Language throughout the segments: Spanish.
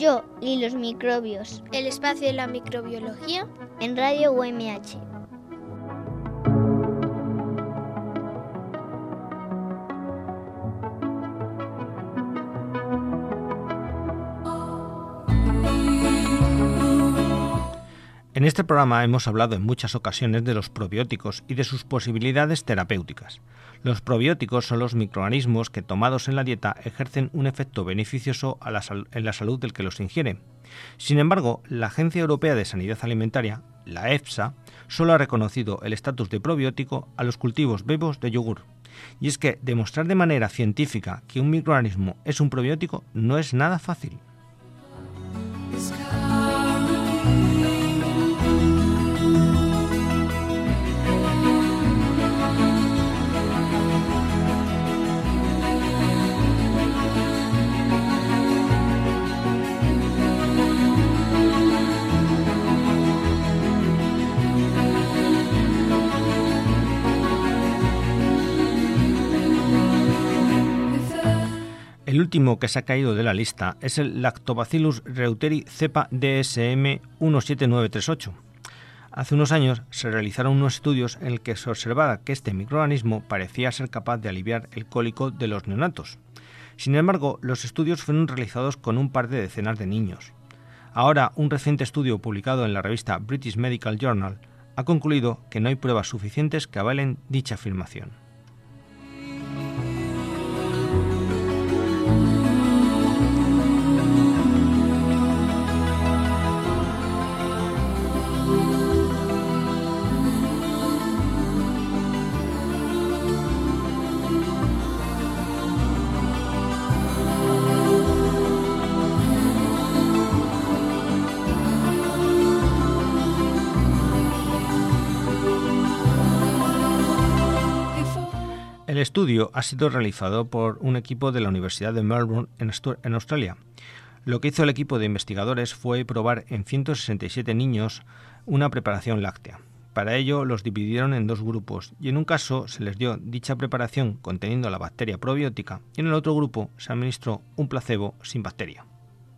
Yo y los microbios. El espacio de la microbiología En Radio UMH. En este programa hemos hablado en muchas ocasiones de los probióticos y de sus posibilidades terapéuticas. Los probióticos son los microorganismos que, tomados en la dieta, ejercen un efecto beneficioso en la salud del que los ingiere. Sin embargo, la Agencia Europea de Sanidad Alimentaria, la EFSA, solo ha reconocido el estatus de probiótico a los cultivos vivos de yogur. Y es que demostrar de manera científica que un microorganismo es un probiótico no es nada fácil. El último que se ha caído de la lista es el Lactobacillus reuteri cepa DSM 17938. Hace unos años se realizaron unos estudios en el que se observaba que este microorganismo parecía ser capaz de aliviar el cólico de los neonatos. Sin embargo, los estudios fueron realizados con un par de decenas de niños. Ahora, un reciente estudio publicado en la revista British Medical Journal ha concluido que no hay pruebas suficientes que avalen dicha afirmación. El estudio ha sido realizado por un equipo de la Universidad de Melbourne en Australia. Lo que hizo el equipo de investigadores fue probar en 167 niños una preparación láctea. Para ello los dividieron en dos grupos y en un caso se les dio dicha preparación conteniendo la bacteria probiótica y en el otro grupo se administró un placebo sin bacteria.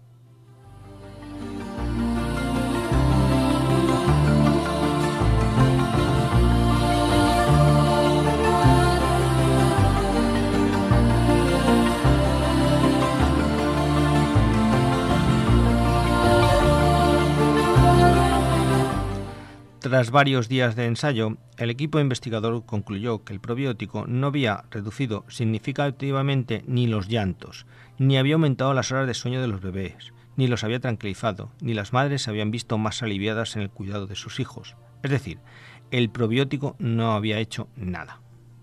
Tras varios días de ensayo, el equipo investigador concluyó que el probiótico no había reducido significativamente ni los llantos, ni había aumentado las horas de sueño de los bebés, ni los había tranquilizado, ni las madres se habían visto más aliviadas en el cuidado de sus hijos. Es decir, el probiótico no había hecho nada.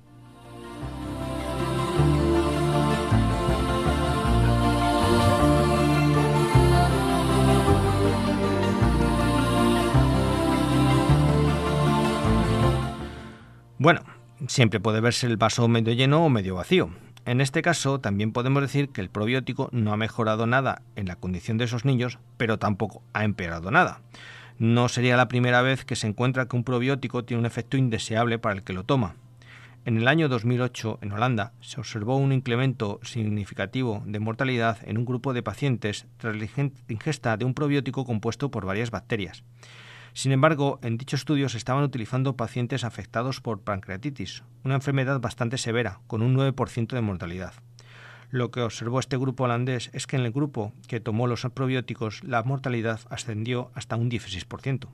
Bueno, siempre puede verse el vaso medio lleno o medio vacío. En este caso, también podemos decir que el probiótico no ha mejorado nada en la condición de esos niños, pero tampoco ha empeorado nada. No sería la primera vez que se encuentra que un probiótico tiene un efecto indeseable para el que lo toma. En el año 2008, en Holanda, se observó un incremento significativo de mortalidad en un grupo de pacientes tras la ingesta de un probiótico compuesto por varias bacterias. Sin embargo, en dicho estudio se estaban utilizando pacientes afectados por pancreatitis, una enfermedad bastante severa, con un 9% de mortalidad. Lo que observó este grupo holandés es que en el grupo que tomó los probióticos la mortalidad ascendió hasta un 16%.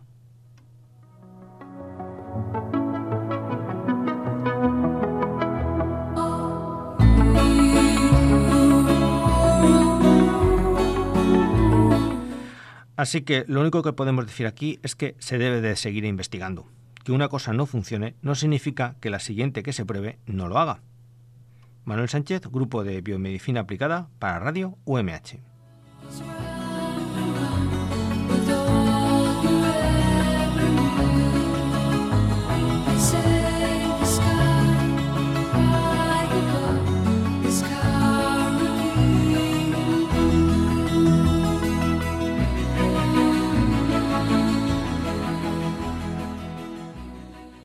Así que lo único que podemos decir aquí es que se debe de seguir investigando. Que una cosa no funcione no significa que la siguiente que se pruebe no lo haga. Manuel Sánchez, Grupo de Biomedicina Aplicada para Radio UMH.